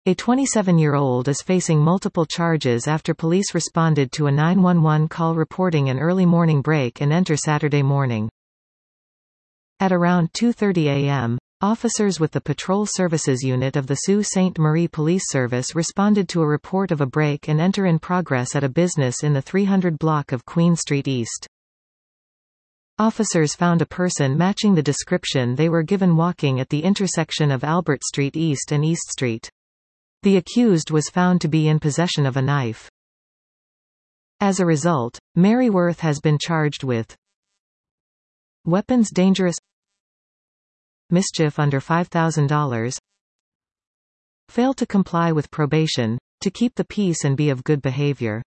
A 27-year-old is facing multiple charges after police responded to a 911 call reporting an early morning break-and-enter Saturday morning. At around 2:30 a.m., officers with the Patrol Services Unit of the Sault Ste. Marie Police Service responded to a report of a break-and-enter in progress at a business in the 300 block of Queen Street East. Officers found a person matching the description they were given walking at the intersection of Albert Street East and East Street. The accused was found to be in possession of a knife. As a result, Mary Worth has been charged with weapons dangerous, mischief under $5,000, failed to comply with probation, to keep the peace and be of good behavior.